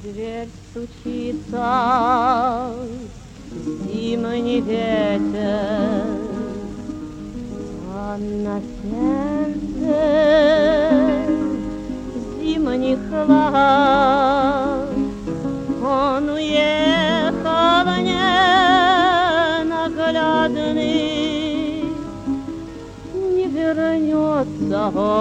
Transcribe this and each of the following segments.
дверь стучится, зимний ветер, а на сердце зимний хлад. Он уехал ненаглядный, не вернется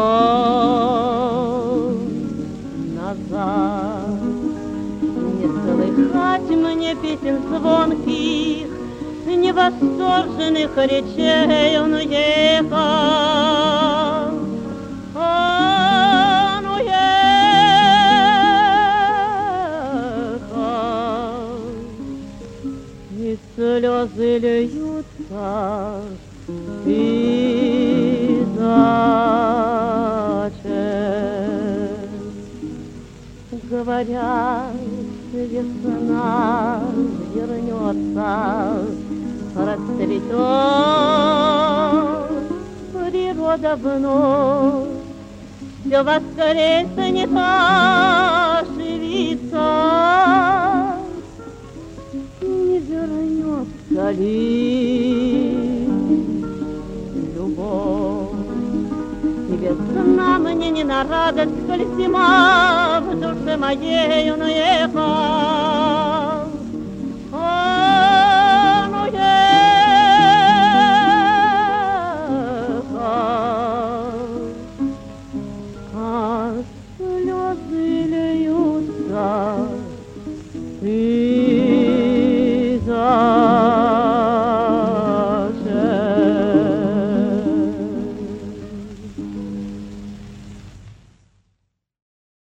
он назад. Не слыхать мне песен звонких, не восторженных речей. Он уехал, он уехал, и слезы льются из очей. Говорят, весна вернется, расцветет природа вновь, все воскреснет, оживится. Не вернется ли любовь? И весна мне не на радость, коль зима в душе моей. Он уехал,